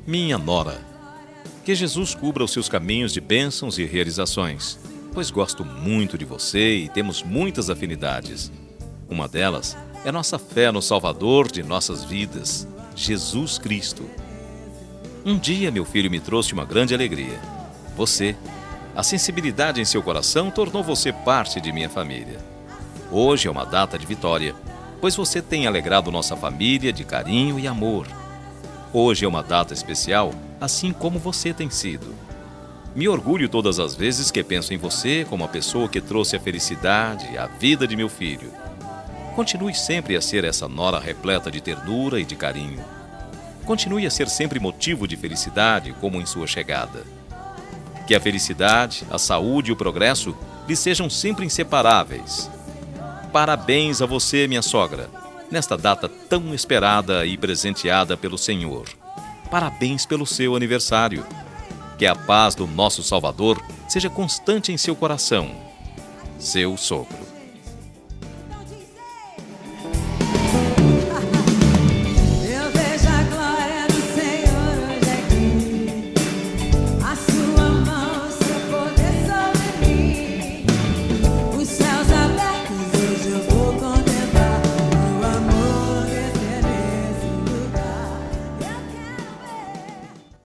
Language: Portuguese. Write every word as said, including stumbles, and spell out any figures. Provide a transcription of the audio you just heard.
Minha nora, que Jesus cubra os seus caminhos de bênçãos e realizações, pois gosto muito de você e temos muitas afinidades. Uma delas é nossa fé no Salvador de nossas vidas, Jesus Cristo. Um dia meu filho me trouxe uma grande alegria. Você, a sensibilidade em seu coração tornou você parte de minha família. Hoje é uma data de vitória, pois você tem alegrado nossa família de carinho e amor. Hoje é uma data especial, assim como você tem sido. Me orgulho todas as vezes que penso em você como a pessoa que trouxe a felicidade à vida de meu filho. Continue sempre a ser essa nora repleta de ternura e de carinho. Continue a ser sempre motivo de felicidade, como em sua chegada. Que a felicidade, a saúde e o progresso lhe sejam sempre inseparáveis. Parabéns a você, minha sogra, nesta data tão esperada e presenteada pelo Senhor. Parabéns pelo seu aniversário. Que a paz do nosso Salvador seja constante em seu coração. Seu sogro.